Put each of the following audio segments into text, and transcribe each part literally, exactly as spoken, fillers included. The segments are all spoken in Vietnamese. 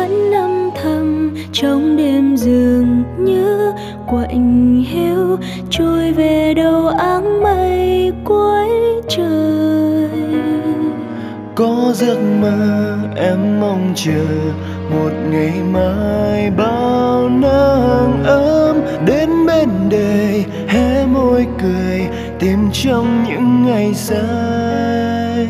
vẫn âm thầm trong đêm dường như quạnh hiu trôi về đâu áng mây cuối trời. Có giấc mơ em mong chờ một ngày mai bao nắng ấm đến bên đời, hé môi cười tìm trong những ngày say.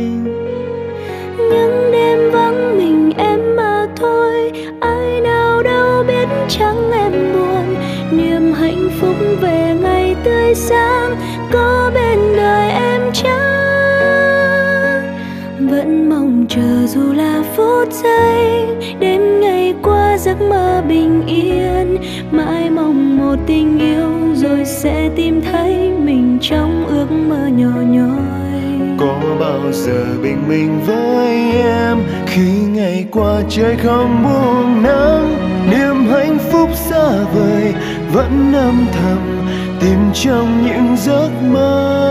Những đêm vắng mình em mà thôi, ai nào đâu biết chẳng em buồn. Niềm hạnh phúc về ngày tươi sáng có bên đời em chắc. Vẫn mong chờ dù là phút giây, đêm ngày qua giấc mơ bình yên. Mãi mong một tình yêu rồi sẽ tìm thấy mình trong ước mơ nhỏ nhoi. Có bao giờ bình minh với em khi ngày qua trời không buông nắng. Niềm hạnh phúc xa vời vẫn âm thầm tìm trong những giấc mơ.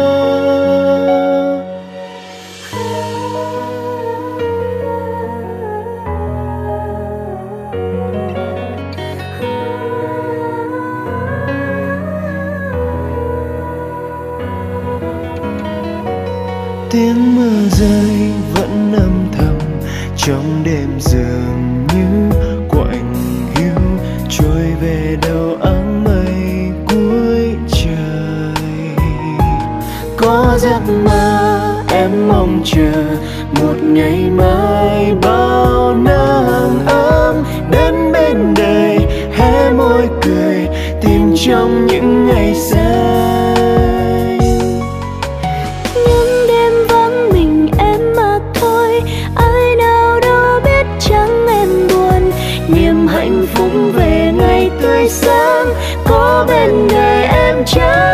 Tiếng mưa rơi vẫn âm thầm trong đêm dường như quạnh hiu trôi về đâu áng mây cuối trời. Có giấc mơ em mong chờ một ngày mai bao nắng ấm đến bên đời, hé môi cười tìm trong những ngày say. Hạnh phúc về ngày tươi sáng có bên đời em chắc.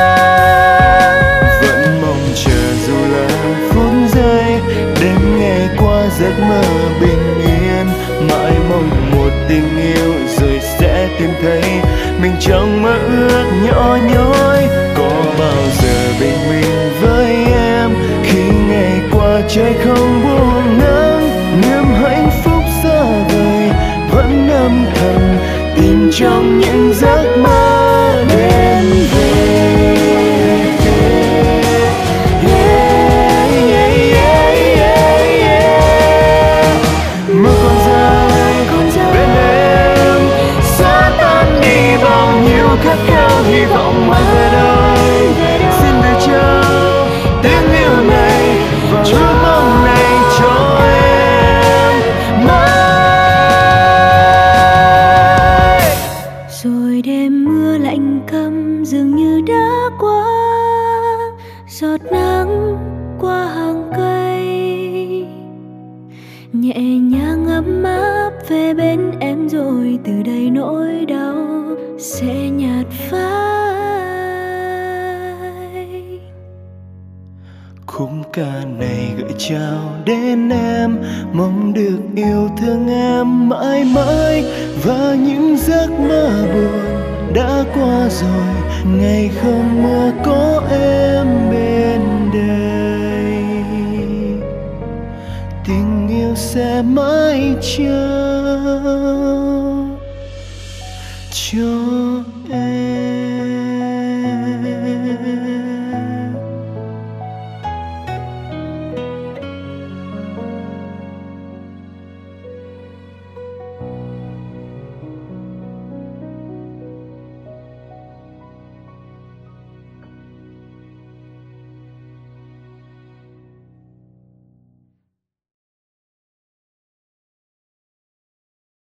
Vẫn mong chờ dù là phút giây, đêm ngày qua giấc mơ bình yên. Mãi mong một tình yêu rồi sẽ tìm thấy mình trong mơ ước nhỏ nhoi. Có bao giờ bình minh với em khi ngày qua trời không buông nắng. Niềm hạnh phúc xa vời vẫn âm thầm tìm trong những giấc mơ đêm về. Yeah, yeah, yeah, yeah, yeah. Mưa còn dài bên em, xóa tan đi bao nhiêu khát khao hy vọng mai về đây. Xin được trao tiếng yêu này và ước mong này cho em mãi. Rồi đêm mưa lạnh căm dường như đã qua, giọt nắng qua hàng cây nhẹ nhàng ấm áp về bên em. Rồi từ đây nỗi đau sẽ nhạt phai. Khúc ca này gửi trao đến em, mong được yêu thương em mãi mãi. Và những giấc mơ buồn đã qua rồi, ngày không mơ có em bên đời. Tình yêu sẽ mãi chờ.